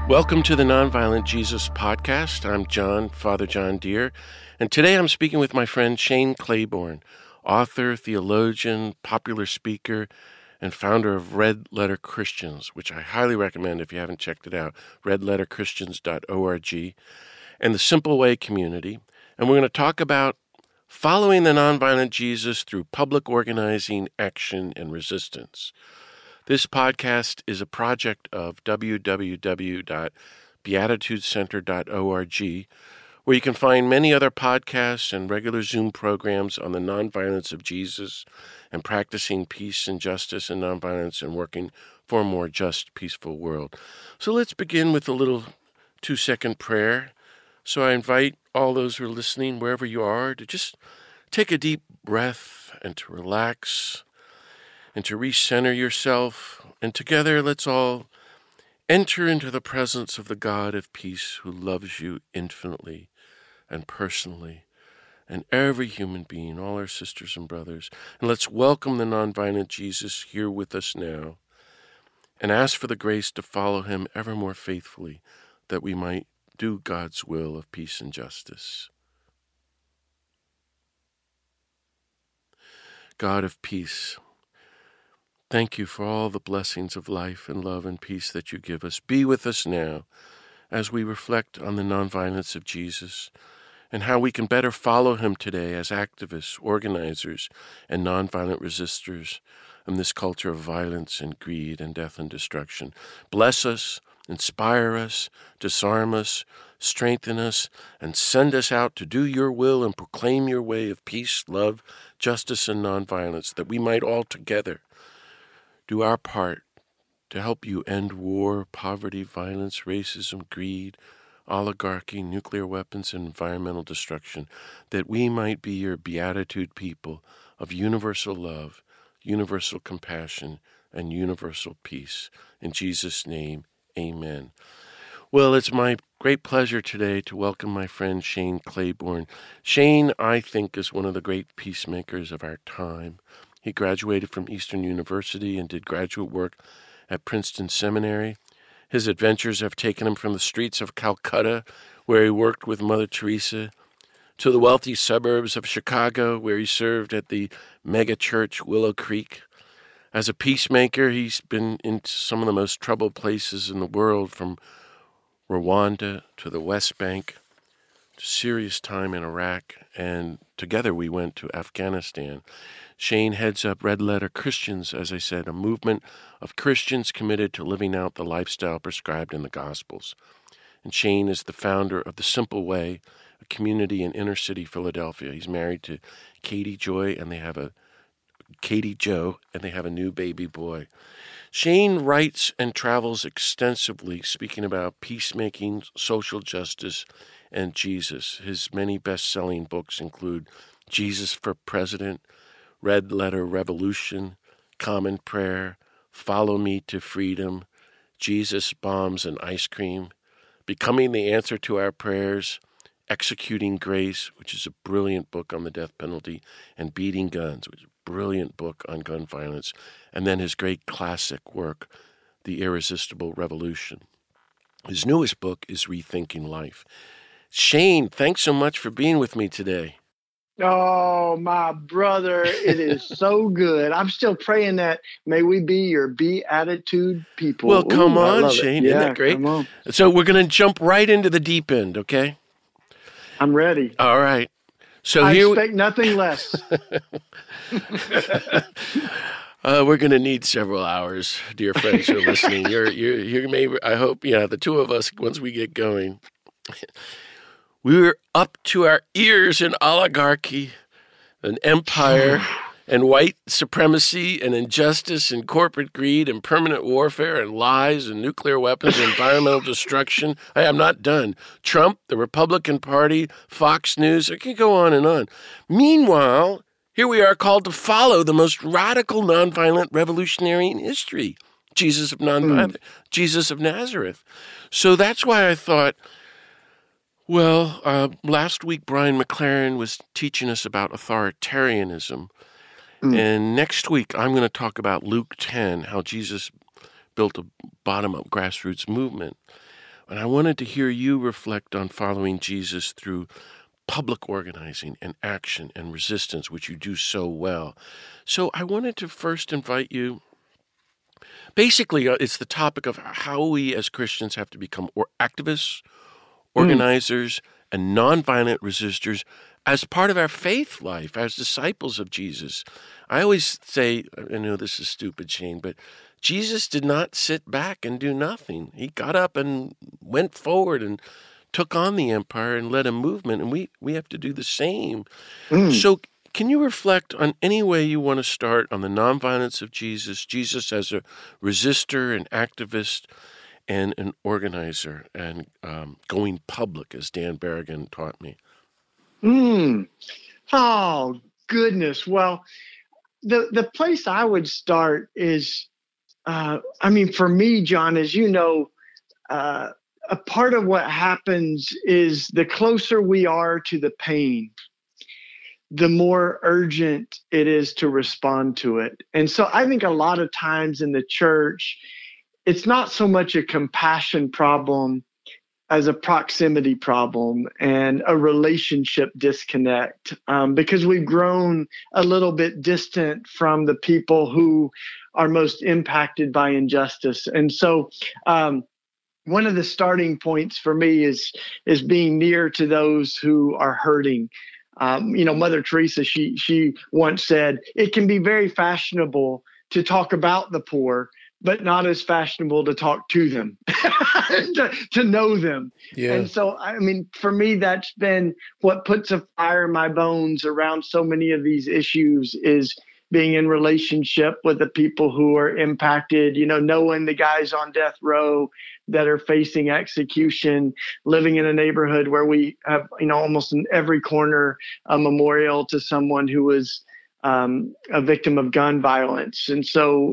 Welcome to the Nonviolent Jesus Podcast. I'm Father John Deere, and today I'm speaking with my friend Shane Claiborne, author, theologian, popular speaker, and founder of Red Letter Christians, which I highly recommend if you haven't checked it out, redletterchristians.org, and the Simple Way community. And we're going to talk about following the nonviolent Jesus through public organizing, action, and resistance. This podcast is a project of www.beatitudecenter.org, where you can find many other podcasts and regular Zoom programs on the nonviolence of Jesus and practicing peace and justice and nonviolence and working for a more just, peaceful world. So let's begin with a little 2-second prayer. So I invite all those who are listening, wherever you are, to just take a deep breath and to relax and to recenter yourself. And together, let's all enter into the presence of the God of peace who loves you infinitely and personally, and every human being, all our sisters and brothers. And let's welcome the nonviolent Jesus here with us now and ask for the grace to follow him ever more faithfully, that we might do God's will of peace and justice. God of peace, thank you for all the blessings of life and love and peace that you give us. Be with us now as we reflect on the nonviolence of Jesus and how we can better follow him today as activists, organizers, and nonviolent resistors in this culture of violence and greed and death and destruction. Bless us, inspire us, disarm us, strengthen us, and send us out to do your will and proclaim your way of peace, love, justice, and nonviolence, that we might all together do our part to help you end war, poverty, violence, racism, greed, oligarchy, nuclear weapons, and environmental destruction, that we might be your beatitude people of universal love, universal compassion, and universal peace. In Jesus' name, amen. Well, it's my great pleasure today to welcome my friend Shane Claiborne. Shane, I think, is one of the great peacemakers of our time. He graduated from Eastern University and did graduate work at Princeton Seminary. His adventures have taken him from the streets of Calcutta, where he worked with Mother Teresa, to the wealthy suburbs of Chicago, where he served at the mega church Willow Creek. As a peacemaker, he's been in some of the most troubled places in the world, from Rwanda to the West Bank, to serious time in Iraq, and together we went to Afghanistan. Shane heads up Red Letter Christians, as I said, a movement of Christians committed to living out the lifestyle prescribed in the Gospels. And Shane is the founder of The Simple Way, a community in inner city Philadelphia. He's married to Katie Joe, and they have a new baby boy. Shane writes and travels extensively, speaking about peacemaking, social justice, and Jesus. His many best-selling books include Jesus for President, Red Letter Revolution, Common Prayer, Follow Me to Freedom, Jesus, Bombs, and Ice Cream, Becoming the Answer to Our Prayers, Executing Grace, which is a brilliant book on the death penalty, and Beating Guns, which is a brilliant book on gun violence, and then his great classic work, The Irresistible Revolution. His newest book is Rethinking Life. Shane, thanks so much for being with me today. Oh, my brother, it is so good. I'm still praying that may we be your beatitude people. Well, come on, Shane. Yeah, isn't that great? Come on. So we're going to jump right into the deep end, okay? I'm ready. All right. So I expect nothing less. We're going to need several hours, dear friends who are listening. I hope, the two of us, once we get going. We were up to our ears in oligarchy and empire and white supremacy and injustice and corporate greed and permanent warfare and lies and nuclear weapons and environmental destruction. I'm not done. Trump, the Republican Party, Fox News, I can go on and on. Meanwhile, here we are called to follow the most radical nonviolent revolutionary in history, Jesus of Nazareth. So that's why I thought, last week Brian McLaren was teaching us about authoritarianism. And next week I'm going to talk about Luke 10, how Jesus built a bottom-up grassroots movement. And I wanted to hear you reflect on following Jesus through public organizing and action and resistance, which you do so well. So I wanted to first invite you. Basically, it's the topic of how we as Christians have to become activists, Mm. organizers, and nonviolent resistors as part of our faith life, as disciples of Jesus. I always say, I know this is stupid, Shane, but Jesus did not sit back and do nothing. He got up and went forward and took on the empire and led a movement, and we have to do the same. Mm. So can you reflect on any way you want to start on the nonviolence of Jesus, Jesus as a resistor, an activist, and an organizer, and going public, as Dan Berrigan taught me? Oh, goodness. Well, the place I would start is, for me, John, as you know, a part of what happens is the closer we are to the pain, the more urgent it is to respond to it. And so I think a lot of times in the church, it's not so much a compassion problem as a proximity problem and a relationship disconnect, because we've grown a little bit distant from the people who are most impacted by injustice. And so one of the starting points for me is being near to those who are hurting. Mother Teresa, she once said, it can be very fashionable to talk about the poor, but not as fashionable to talk to them, to know them. Yeah. And so, for me, that's been what puts a fire in my bones around so many of these issues, is being in relationship with the people who are impacted, knowing the guys on death row that are facing execution, living in a neighborhood where we have, almost in every corner, a memorial to someone who was a victim of gun violence. And so,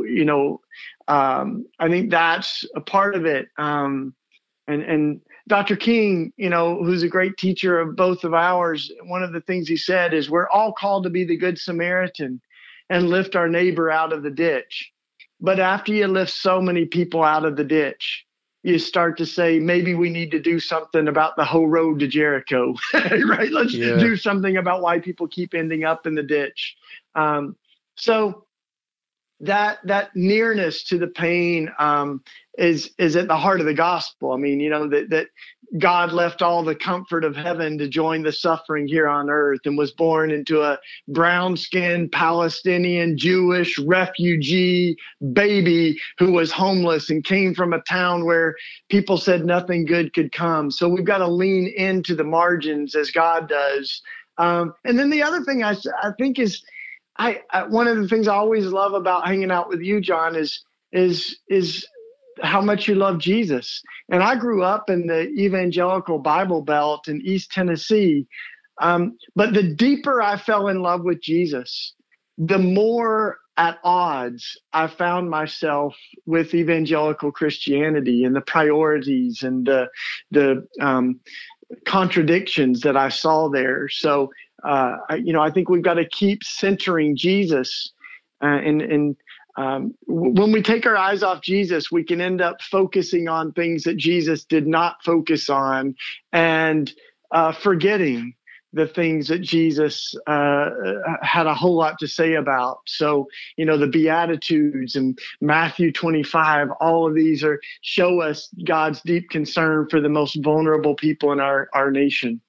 I think that's a part of it. And Dr. King, who's a great teacher of both of ours, one of the things he said is we're all called to be the Good Samaritan and lift our neighbor out of the ditch. But after you lift so many people out of the ditch, you start to say, maybe we need to do something about the whole road to Jericho, right? Let's do something about why people keep ending up in the ditch. So that nearness to the pain is at the heart of the gospel. That God left all the comfort of heaven to join the suffering here on earth and was born into a brown-skinned Palestinian Jewish refugee baby who was homeless and came from a town where people said nothing good could come. So we've got to lean into the margins as God does. And then the other thing I think is, one of the things I always love about hanging out with you, John, is how much you love Jesus. And I grew up in the evangelical Bible Belt in East Tennessee. But the deeper I fell in love with Jesus, the more at odds I found myself with evangelical Christianity and the priorities and the contradictions that I saw there. So, I think we've got to keep centering Jesus. When we take our eyes off Jesus, we can end up focusing on things that Jesus did not focus on and forgetting the things that Jesus had a whole lot to say about. So, the Beatitudes and Matthew 25, all of these show us God's deep concern for the most vulnerable people in our nation.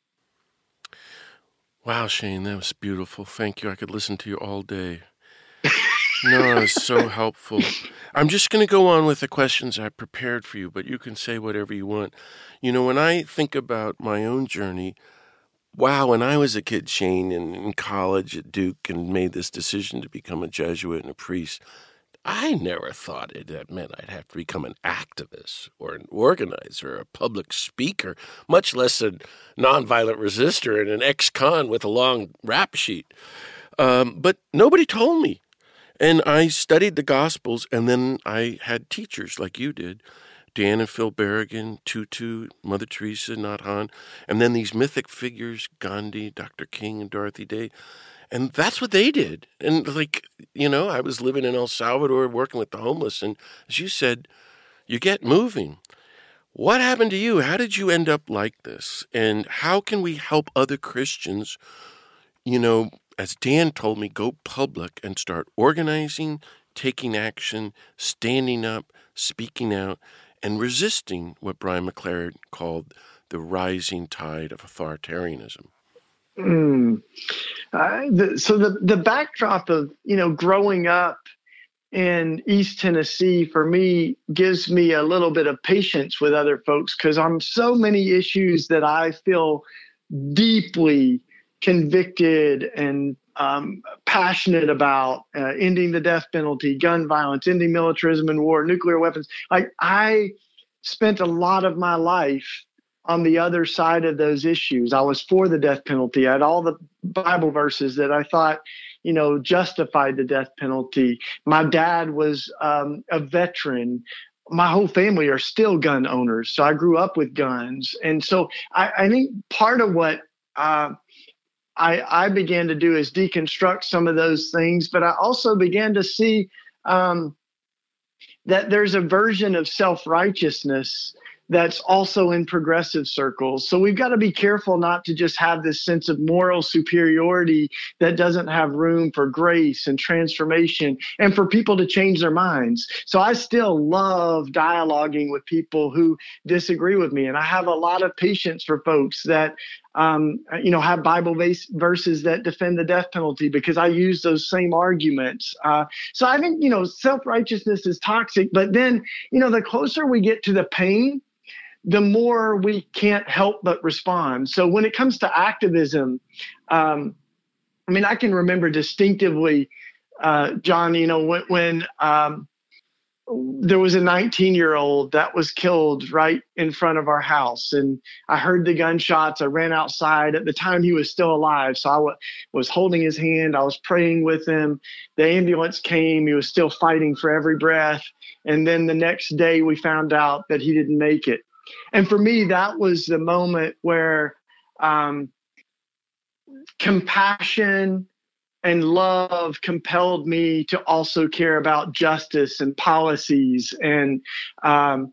Wow, Shane, that was beautiful. Thank you. I could listen to you all day. No, it's so helpful. I'm just going to go on with the questions I prepared for you, but you can say whatever you want. When I think about my own journey, when I was a kid, Shane, in college at Duke and made this decision to become a Jesuit and a priest, I never thought that meant I'd have to become an activist or an organizer or a public speaker, much less a nonviolent resistor and an ex-con with a long rap sheet. But nobody told me. And I studied the Gospels, and then I had teachers like you did, Dan and Phil Berrigan, Tutu, Mother Teresa, Nhat Hanh, and then these mythic figures, Gandhi, Dr. King, and Dorothy Day. And that's what they did. And I was living in El Salvador working with the homeless. And as you said, you get moving. What happened to you? How did you end up like this? And how can we help other Christians, as Dan told me, go public and start organizing, taking action, standing up, speaking out, and resisting what Brian McLaren called the rising tide of authoritarianism? So the backdrop of, growing up in East Tennessee for me gives me a little bit of patience with other folks, because on so many issues that I feel deeply convicted and passionate about, ending the death penalty, gun violence, ending militarism and war, nuclear weapons. I spent a lot of my life on the other side of those issues. I was for the death penalty. I had all the Bible verses that I thought, justified the death penalty. My dad was a veteran. My whole family are still gun owners. So I grew up with guns. And so I think part of what I began to do is deconstruct some of those things, but I also began to see that there's a version of self-righteousness that's also in progressive circles. So we've got to be careful not to just have this sense of moral superiority that doesn't have room for grace and transformation and for people to change their minds. So I still love dialoguing with people who disagree with me. And I have a lot of patience for folks that have Bible verses that defend the death penalty, because I use those same arguments. So I think, self-righteousness is toxic, but then, the closer we get to the pain, the more we can't help but respond. So when it comes to activism, I can remember distinctively, John, when there was a 19-year-old that was killed right in front of our house. And I heard the gunshots. I ran outside. At the time, he was still alive. So I was holding his hand. I was praying with him. The ambulance came. He was still fighting for every breath. And then the next day, we found out that he didn't make it. And for me, that was the moment where compassion and love compelled me to also care about justice and policies. And I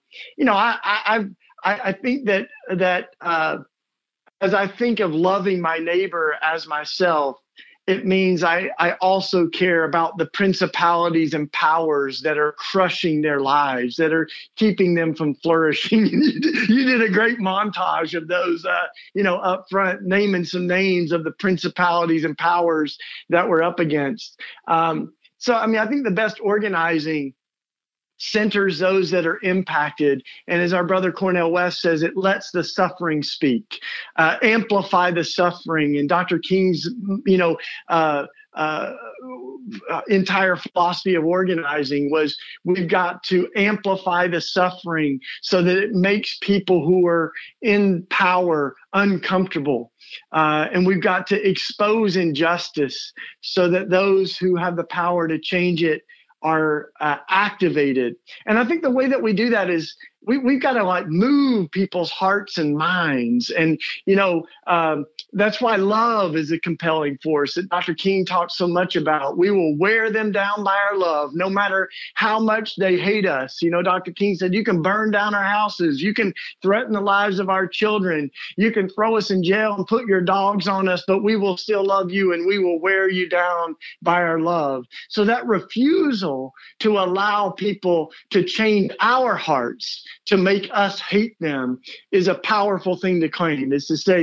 think that as I think of loving my neighbor as myself, it means I also care about the principalities and powers that are crushing their lives, that are keeping them from flourishing. You did a great montage of those, up front, naming some names of the principalities and powers that we're up against. I think the best organizing centers those that are impacted. And as our brother Cornel West says, it lets the suffering speak, amplify the suffering. And Dr. King's, entire philosophy of organizing was we've got to amplify the suffering so that it makes people who are in power uncomfortable. And we've got to expose injustice so that those who have the power to change it are activated. And I think the way that we do that is we've got to move people's hearts and minds. And, that's why love is a compelling force that Dr. King talks so much about. We will wear them down by our love, no matter how much they hate us. Dr. King said, you can burn down our houses. You can threaten the lives of our children. You can throw us in jail and put your dogs on us, but we will still love you and we will wear you down by our love. So that refusal to allow people to change our hearts, to make us hate them, is a powerful thing to claim. It's to say,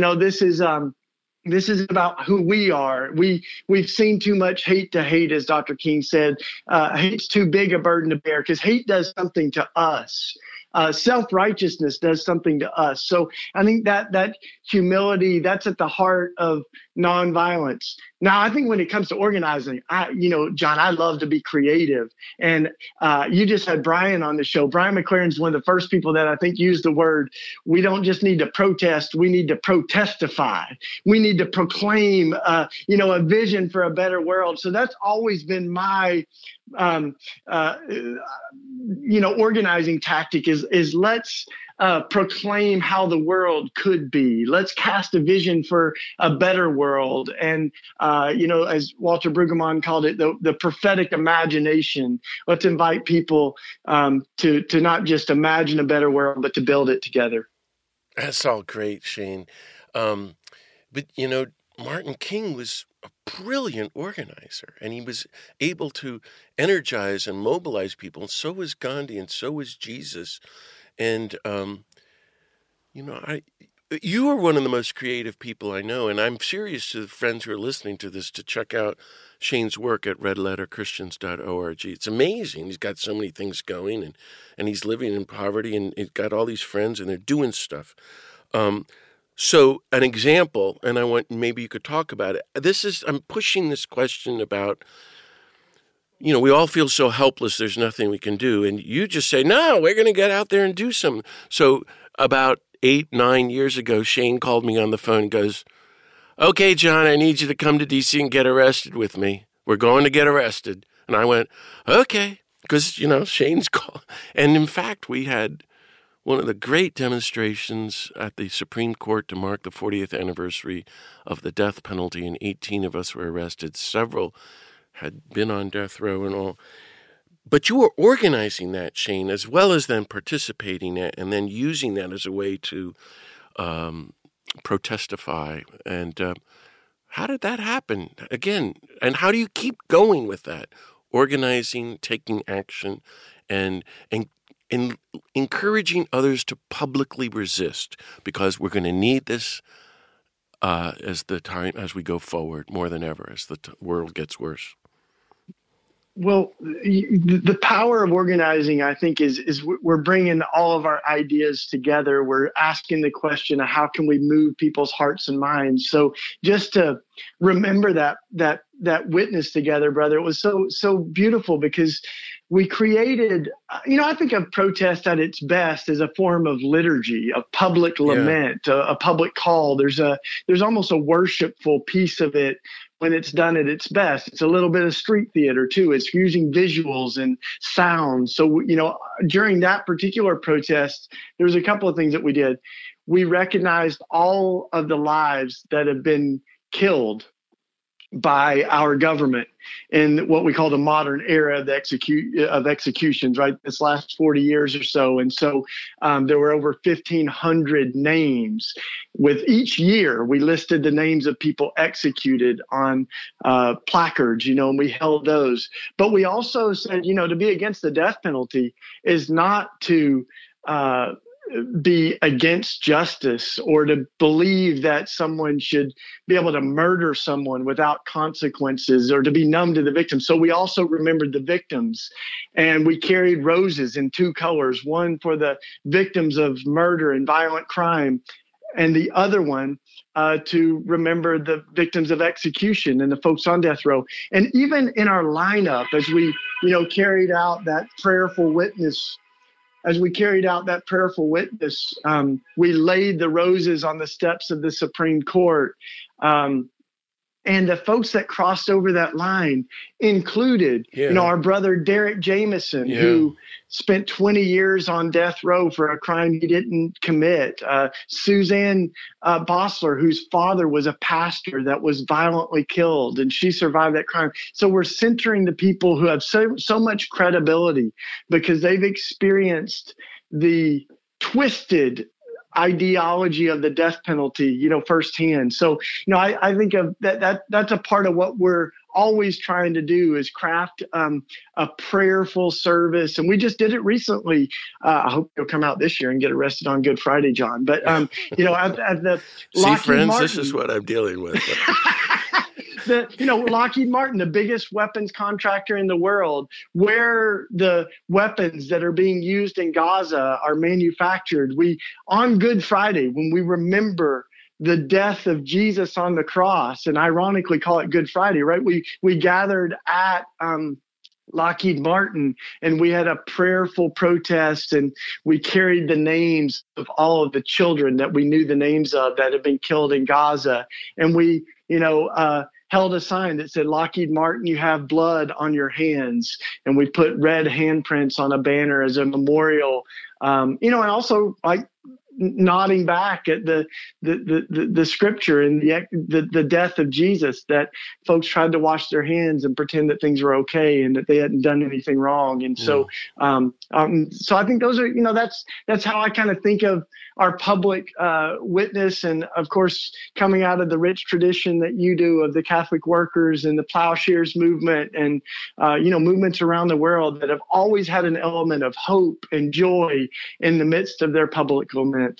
this is about who we are. We've seen too much hate to hate, as Dr. King said. Hate's too big a burden to bear, because hate does something to us. Self-righteousness does something to us. So I think that humility, that's at the heart of nonviolence. Now, I think when it comes to organizing, John, I love to be creative. And you just had Brian on the show. Brian McLaren's one of the first people that I think used the word, we don't just need to protest, we need to protestify. We need to proclaim, a vision for a better world. So that's always been my organizing tactic is let's proclaim how the world could be. Let's cast a vision for a better world. And, as Walter Brueggemann called it, the prophetic imagination. Let's invite people to not just imagine a better world, but to build it together. That's all great, Shane. But, Martin King was a brilliant organizer, and he was able to energize and mobilize people. And so was Gandhi, and so was Jesus. And, you are one of the most creative people I know, and I'm serious to the friends who are listening to this to check out Shane's work at redletterchristians.org. It's amazing. He's got so many things going, and he's living in poverty, and he's got all these friends, and they're doing stuff. So an example, and I want maybe you could talk about it. I'm pushing this question about, we all feel so helpless, there's nothing we can do. And you just say, no, we're going to get out there and do something. So about 8-9 years ago, Shane called me on the phone and goes, okay, John, I need you to come to D.C. and get arrested with me. We're going to get arrested. And I went, okay, because, Shane's call. And in fact, we had one of the great demonstrations at the Supreme Court to mark the 40th anniversary of the death penalty, and 18 of us were arrested. Several had been on death row and all. But you were organizing that, Shane, as well as then participating in it and then using that as a way to protestify. And how did that happen? Again, and how do you keep going with that? Organizing, taking action, and encouraging others to publicly resist, because we're going to need this as we go forward more than ever, as the world gets worse. Well, the power of organizing, I think, is we're bringing all of our ideas together. We're asking the question of how can we move people's hearts and minds. So just to remember that witness together, brother, it was so beautiful, because we created, I think of protest at its best as a form of liturgy, of public lament, a public call. There's almost a worshipful piece of it when it's done at its best. It's a little bit of street theater too. It's using visuals and sounds. So, during that particular protest, there was a couple of things that we did. We recognized all of the lives that have been killed by our government in what we call the modern era of executions, right? This last 40 years or so. And so there were over 1,500 names. With each year, we listed the names of people executed on placards, and we held those. But we also said, to be against the death penalty is not to be against justice or to believe that someone should be able to murder someone without consequences or to be numb to the victims. So we also remembered the victims, and we carried roses in 2 colors, one for the victims of murder and violent crime, and the other one to remember the victims of execution and the folks on death row. And even in our lineup, as we, carried out that prayerful witness, we laid the roses on the steps of the Supreme Court. And the folks that crossed over that line included, our brother Derek Jameson, who spent 20 years on death row for a crime he didn't commit. Suzanne Bossler, whose father was a pastor that was violently killed, and she survived that crime. So we're centering the people who have so much credibility because they've experienced the twisted ideology of the death penalty, firsthand. So, I think of that's a part of what we're always trying to do is craft a prayerful service. And we just did it recently. I hope you'll come out this year and get arrested on Good Friday, John. But, at the Lockheed friends, Martin, this is what I'm dealing with. Lockheed Martin, the biggest weapons contractor in the world, where the weapons that are being used in Gaza are manufactured. On Good Friday, when we remember the death of Jesus on the cross, and ironically call it Good Friday, right? We gathered at Lockheed Martin, and we had a prayerful protest, and we carried the names of all of the children that we knew the names of that had been killed in Gaza. And we, held a sign that said, Lockheed Martin, you have blood on your hands. And we put red handprints on a banner as a memorial. And also like nodding back at the scripture and the death of Jesus, that folks tried to wash their hands and pretend that things were okay and that they hadn't done anything wrong. And so I think those are, that's how I kind of think of our public witness. And of course, coming out of the rich tradition that you do of the Catholic workers and the plowshares movement and, movements around the world that have always had an element of hope and joy in the midst of their public lament.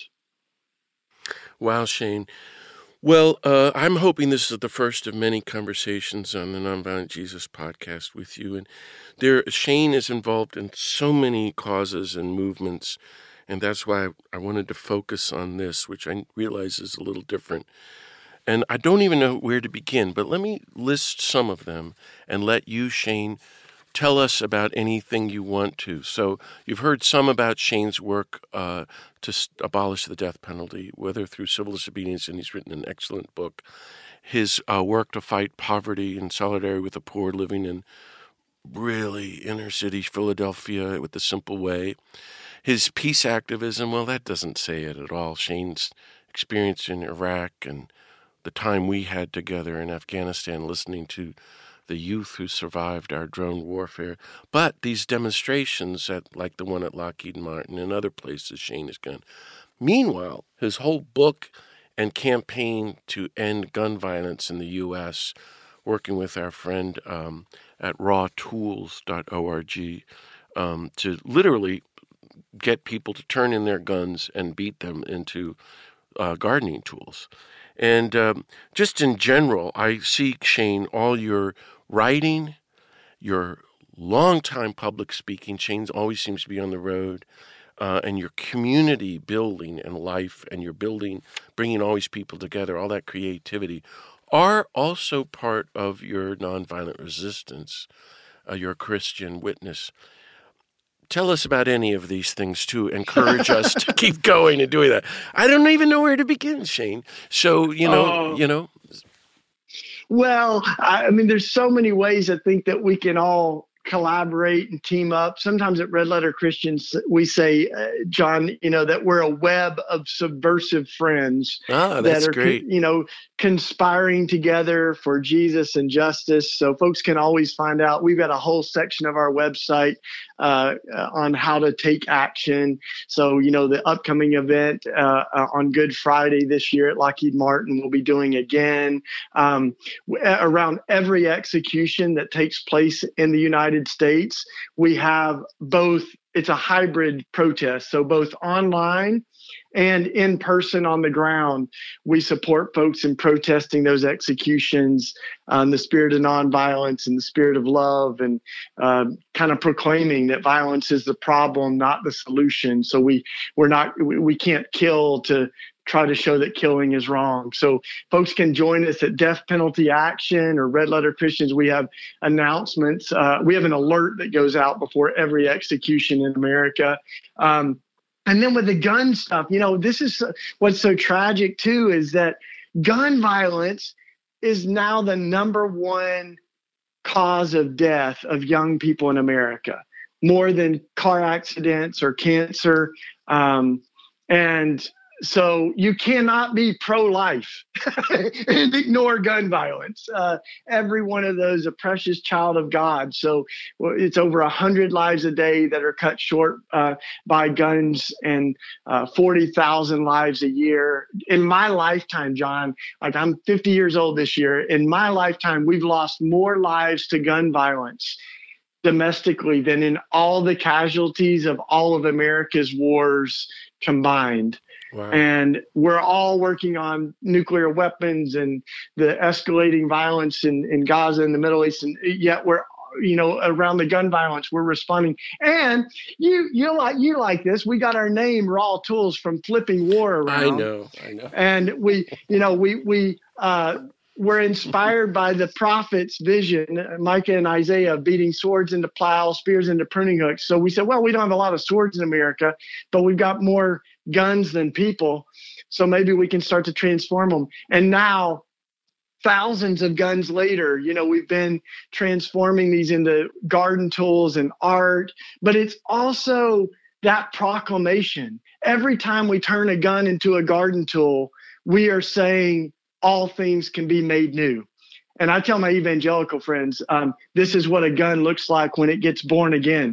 Wow, Shane. Well, I'm hoping this is the first of many conversations on the Nonviolent Jesus podcast with you. And Shane is involved in so many causes and movements, and that's why I wanted to focus on this, which I realize is a little different. And I don't even know where to begin, but let me list some of them and let you, Shane, tell us about anything you want to. So you've heard some about Shane's work to abolish the death penalty, whether through civil disobedience, and he's written an excellent book. His work to fight poverty and solidarity with the poor living in really inner city Philadelphia with the Simple Way. His peace activism, well, that doesn't say it at all. Shane's experience in Iraq and the time we had together in Afghanistan listening to the youth who survived our drone warfare. But these demonstrations, like the one at Lockheed Martin and other places Shane has gone. Meanwhile, his whole book and campaign to end gun violence in the U.S., working with our friend at rawtools.org to literally get people to turn in their guns and beat them into gardening tools. And just in general, I see, Shane, all your writing, your long-time public speaking. Shane always seems to be on the road, and your community building and life, and your bringing always people together, all that creativity, are also part of your nonviolent resistance, your Christian witness. Tell us about any of these things to encourage us to keep going and doing that. I don't even know where to begin, Shane. So, Well, I mean, there's so many ways I think that we can all collaborate and team up. Sometimes at Red Letter Christians, we say, John, that we're a web of subversive friends that are, great. Conspiring together for Jesus and justice. So folks can always find out. We've got a whole section of our website on how to take action. So, the upcoming event on Good Friday this year at Lockheed Martin, we'll be doing again around every execution that takes place in the United States. We have both, it's a hybrid protest, so both online and in person on the ground. We support folks in protesting those executions, the spirit of nonviolence and the spirit of love, and kind of proclaiming that violence is the problem, not the solution. So we can't kill to try to show that killing is wrong. So folks can join us at Death Penalty Action or Red Letter Christians. We have announcements. We have an alert that goes out before every execution in America. And then with the gun stuff, this is what's so tragic too, is that gun violence is now the number one cause of death of young people in America, more than car accidents or cancer. And so you cannot be pro-life and ignore gun violence. Every one of those a precious child of God. So it's over 100 lives a day that are cut short by guns, and 40,000 lives a year. In my lifetime, John, I'm 50 years old this year. In my lifetime, we've lost more lives to gun violence domestically than in all the casualties of all of America's wars combined. Wow. And we're all working on nuclear weapons and the escalating violence in Gaza and the Middle East, and yet we're around the gun violence, we're responding. And you like this. We got our name Raw Tools from flipping war around. I know. And we're inspired by the prophet's vision, Micah and Isaiah, beating swords into plows, spears into pruning hooks. So we said, well, we don't have a lot of swords in America, but we've got more guns than people. So maybe we can start to transform them. And now thousands of guns later, we've been transforming these into garden tools and art, but it's also that proclamation. Every time we turn a gun into a garden tool, we are saying all things can be made new. And I tell my evangelical friends, this is what a gun looks like when it gets born again.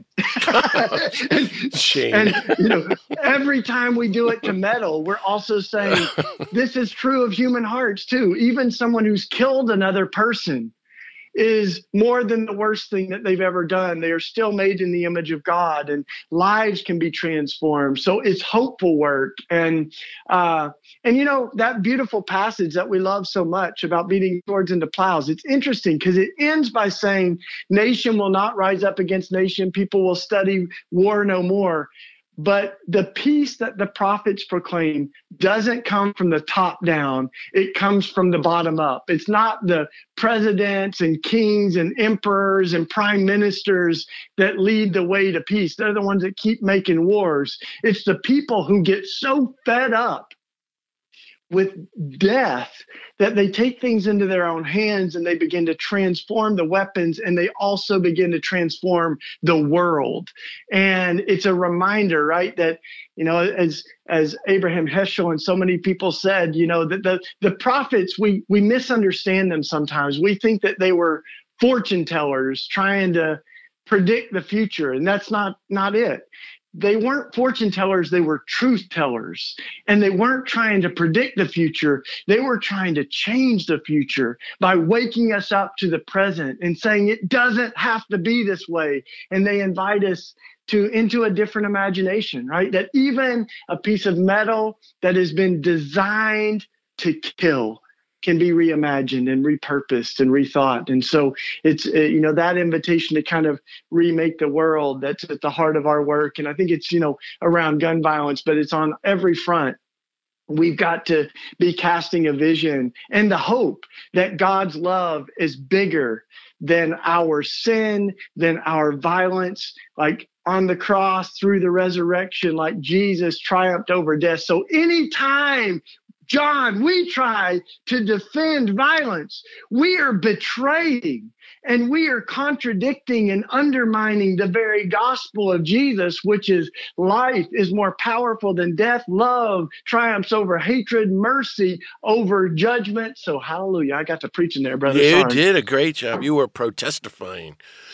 Shane. And every time we do it to metal, we're also saying this is true of human hearts too. Even someone who's killed another person is more than the worst thing that they've ever done. They are still made in the image of God, and lives can be transformed. So it's hopeful work. And that beautiful passage that we love so much about beating swords into plows, it's interesting because it ends by saying, nation will not rise up against nation. People will study war no more. But the peace that the prophets proclaim doesn't come from the top down. It comes from the bottom up. It's not the presidents and kings and emperors and prime ministers that lead the way to peace. They're the ones that keep making wars. It's the people who get so fed up with death that they take things into their own hands and they begin to transform the weapons, and they also begin to transform the world. And it's a reminder, right, that as Abraham Heschel and so many people said, that the prophets, we misunderstand them sometimes. We think that they were fortune tellers trying to predict the future, and that's not it. They weren't fortune tellers, they were truth tellers. And they weren't trying to predict the future. They were trying to change the future by waking us up to the present and saying it doesn't have to be this way. And they invite us into a different imagination, right? That even a piece of metal that has been designed to kill can be reimagined and repurposed and rethought. And so it's, that invitation to kind of remake the world that's at the heart of our work. And I think it's, around gun violence, but it's on every front. We've got to be casting a vision and the hope that God's love is bigger than our sin, than our violence, like on the cross through the resurrection, like Jesus triumphed over death. So anytime, John, we try to defend violence, we are betraying and we are contradicting and undermining the very gospel of Jesus, which is life is more powerful than death. Love triumphs over hatred, mercy over judgment. So hallelujah. I got to preach in there, brother. You Sorry. did a great job. You were protestifying.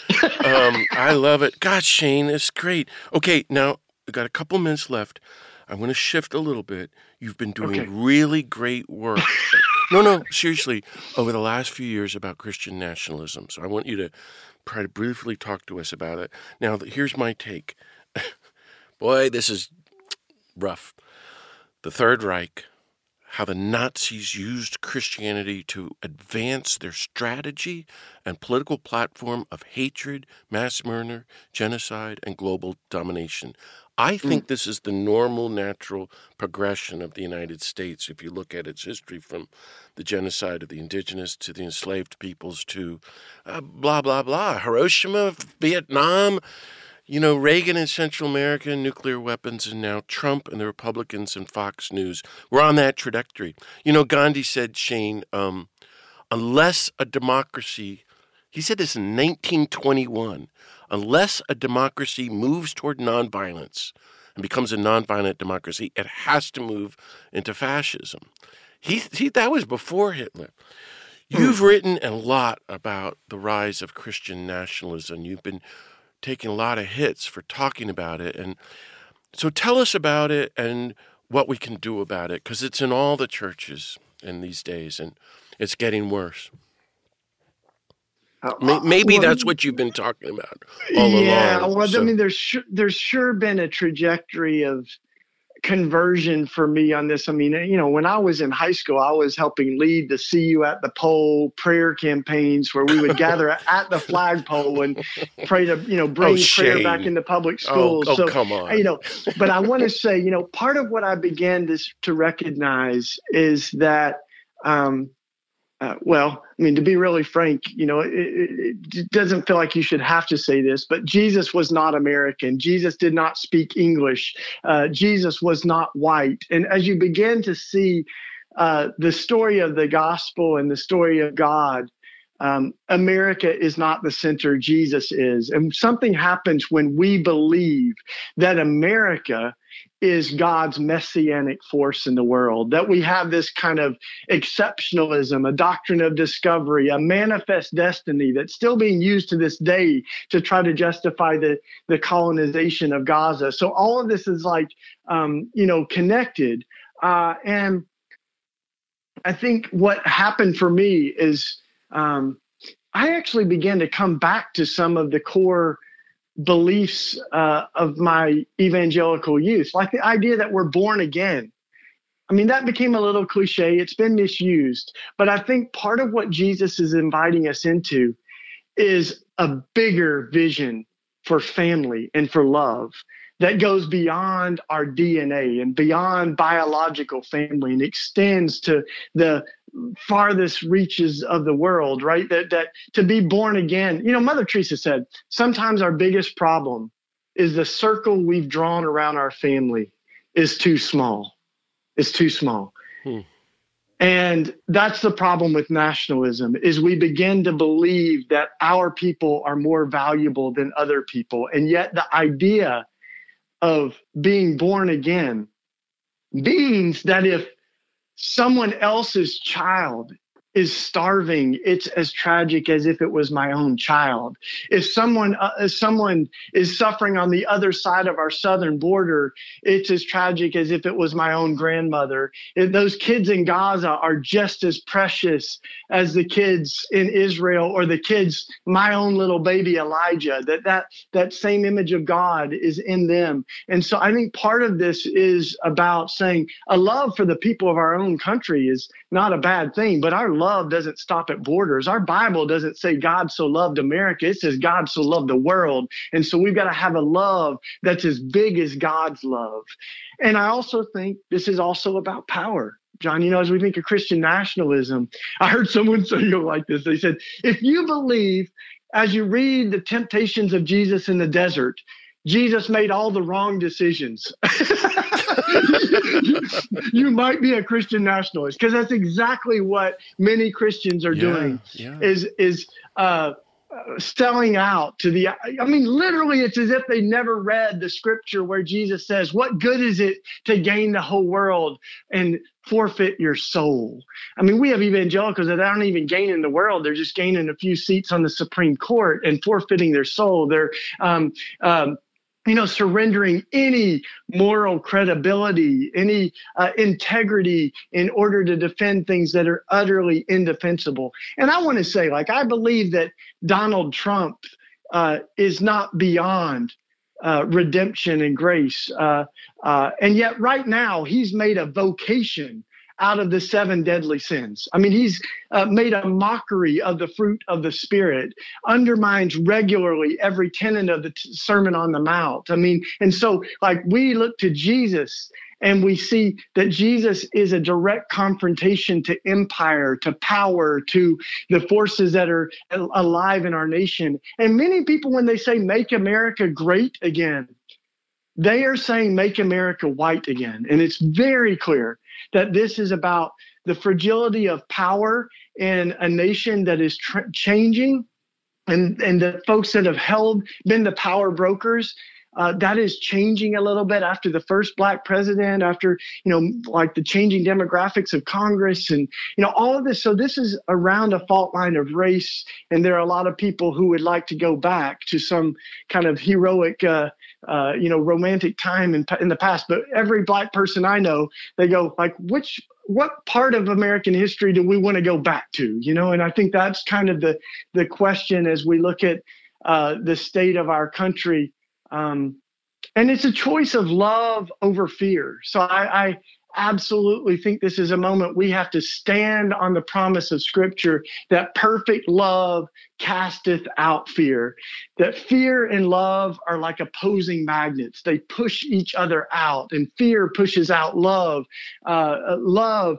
I love it. God, Shane, it's great. Okay, now we've got a couple minutes left. I want to shift a little bit. You've been doing really great work. No, seriously, over the last few years about Christian nationalism. So I want you to try to briefly talk to us about it. Now, here's my take. Boy, this is rough. The Third Reich, how the Nazis used Christianity to advance their strategy and political platform of hatred, mass murder, genocide, and global domination. I think this is the normal, natural progression of the United States. If you look at its history from the genocide of the indigenous to the enslaved peoples to blah, blah, blah. Hiroshima, Vietnam, Reagan in Central America, nuclear weapons, and now Trump and the Republicans and Fox News. We're on that trajectory. Gandhi said, Shane, unless a democracy, he said this in 1921, unless a democracy moves toward nonviolence and becomes a nonviolent democracy, it has to move into fascism. That was before Hitler. You've written a lot about the rise of Christian nationalism. You've been taking a lot of hits for talking about it. And so tell us about it and what we can do about it, because it's in all the churches in these days, and it's getting worse. Maybe that's what you've been talking about all along. Yeah, well, so. I mean, there's sure been a trajectory of conversion for me on this. I mean, when I was in high school, I was helping lead the See You at the Pole prayer campaigns where we would gather at the flagpole and pray to, bring prayer back into public schools. So, come on. But I want to say, part of what I began to recognize is that, to be really frank, it doesn't feel like you should have to say this, but Jesus was not American. Jesus did not speak English. Jesus was not white. And as you begin to see the story of the gospel and the story of God, America is not the center, Jesus is. And something happens when we believe that America is God's messianic force in the world, that we have this kind of exceptionalism, a doctrine of discovery, a manifest destiny that's still being used to this day to try to justify the colonization of Gaza. So all of this is like, connected. And I think what happened for me is I actually began to come back to some of the core beliefs of my evangelical youth, like the idea that we're born again. I mean, that became a little cliche. It's been misused. But I think part of what Jesus is inviting us into is a bigger vision for family and for love that goes beyond our DNA and beyond biological family and extends to the farthest reaches of the world, right? That to be born again, Mother Teresa said, sometimes our biggest problem is the circle we've drawn around our family is too small. It's too small. And that's the problem with nationalism, is we begin to believe that our people are more valuable than other people. And yet the idea of being born again means that if someone else's child is starving, it's as tragic as if it was my own child. If someone is suffering on the other side of our southern border, it's as tragic as if it was my own grandmother. Those kids in Gaza are just as precious as the kids in Israel or the kids, my own little baby Elijah, that same image of God is in them. And so I think part of this is about saying a love for the people of our own country is not a bad thing, but our love doesn't stop at borders. Our Bible doesn't say God so loved America. It says God so loved the world. And so we've got to have a love that's as big as God's love. And I also think this is also about power. John, as we think of Christian nationalism, I heard someone say like this. They said, if you believe, as you read the temptations of Jesus in the desert, Jesus made all the wrong decisions, you might be a Christian nationalist, because that's exactly what many Christians are doing. Is selling out to literally it's as if they never read the scripture where Jesus says, what good is it to gain the whole world and forfeit your soul? We have evangelicals that aren't even gaining the world. They're just gaining a few seats on the Supreme Court and forfeiting their soul. They're surrendering any moral credibility, any integrity in order to defend things that are utterly indefensible. And I want to say, I believe that Donald Trump is not beyond redemption and grace. And yet right now he's made a vocation out of the 7 deadly sins. He's made a mockery of the fruit of the Spirit, undermines regularly every tenet of the Sermon on the Mount. And so we look to Jesus and we see that Jesus is a direct confrontation to empire, to power, to the forces that are alive in our nation. And many people, when they say make America great again, they are saying make America white again. And it's very clear that this is about the fragility of power in a nation that is changing, and the folks that have been the power brokers, that is changing a little bit after the first Black president, after, the changing demographics of Congress and, all of this. So this is around a fault line of race. And there are a lot of people who would like to go back to some kind of heroic, romantic time in the past. But every Black person I know, they go what part of American history do we want to go back to? And I think that's kind of the question as we look at the state of our country. And it's a choice of love over fear. So I absolutely think this is a moment we have to stand on the promise of Scripture that perfect love casteth out fear, that fear and love are like opposing magnets. They push each other out, and fear pushes out love. Love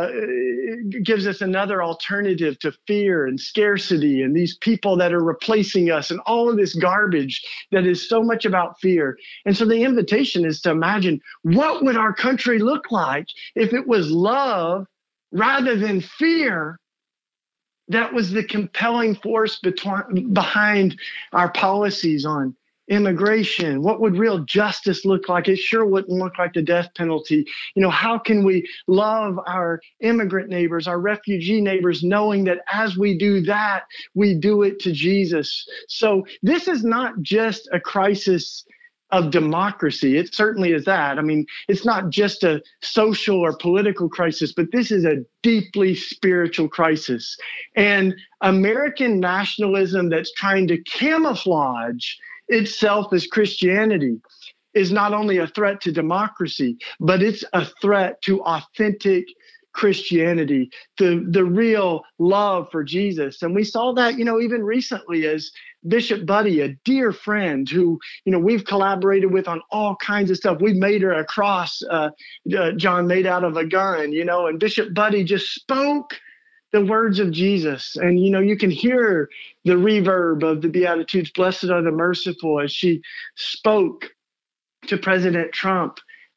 gives us another alternative to fear and scarcity and these people that are replacing us and all of this garbage that is so much about fear. And so the invitation is to imagine, what would our country look like if it was love rather than fear that was the compelling force behind our policies on immigration. What would real justice look like? It sure wouldn't look like the death penalty. How can we love our immigrant neighbors, our refugee neighbors, knowing that as we do that, we do it to Jesus? So this is not just a crisis of democracy. It certainly is that. I mean, it's not just a social or political crisis, but this is a deeply spiritual crisis. And American nationalism that's trying to camouflage itself as Christianity is not only a threat to democracy, but it's a threat to authentic Christianity, the real love for Jesus. And we saw that, even recently as Bishop Buddy, a dear friend who, we've collaborated with on all kinds of stuff. We made her a cross, John, made out of a gun, and Bishop Buddy just spoke the words of Jesus. And, you can hear the reverb of the Beatitudes, blessed are the merciful, as she spoke to President Trump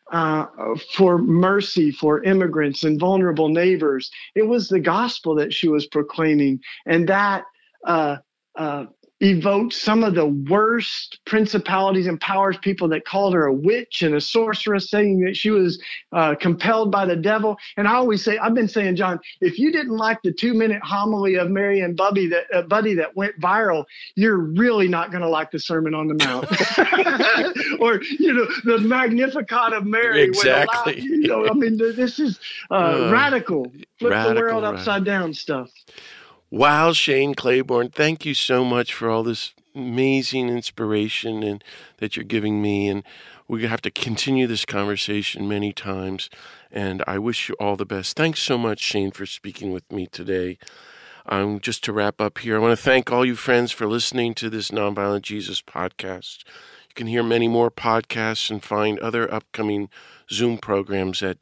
for mercy for immigrants and vulnerable neighbors. It was the gospel that she was proclaiming. And that evoked some of the worst principalities and powers, people that called her a witch and a sorceress, saying that she was compelled by the devil. And I always say, I've been saying, John, if you didn't like the 2-minute homily of Mary and Buddy that went viral, you're really not going to like the Sermon on the Mount. Or, the Magnificat of Mary. Exactly. This is radical. Flip the world upside down stuff. Wow, Shane Claiborne, thank you so much for all this amazing inspiration and that you're giving me. And we're going to have to continue this conversation many times. And I wish you all the best. Thanks so much, Shane, for speaking with me today. Just to wrap up here, I want to thank all you friends for listening to this Nonviolent Jesus podcast. You can hear many more podcasts and find other upcoming Zoom programs at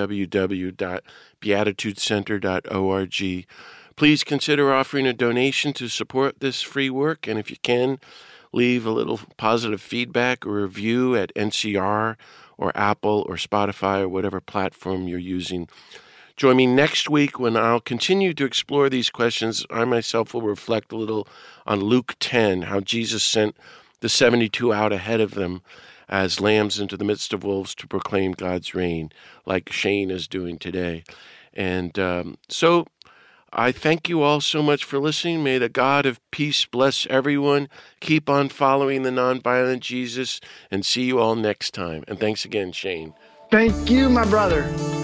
www.beatitudecenter.org. Please consider offering a donation to support this free work, and if you can, leave a little positive feedback or review at NCR or Apple or Spotify or whatever platform you're using. Join me next week when I'll continue to explore these questions. I myself will reflect a little on Luke 10, how Jesus sent the 72 out ahead of them as lambs into the midst of wolves to proclaim God's reign, like Shane is doing today. And so I thank you all so much for listening. May the God of peace bless everyone. Keep on following the Nonviolent Jesus, and see you all next time. And thanks again, Shane. Thank you, my brother.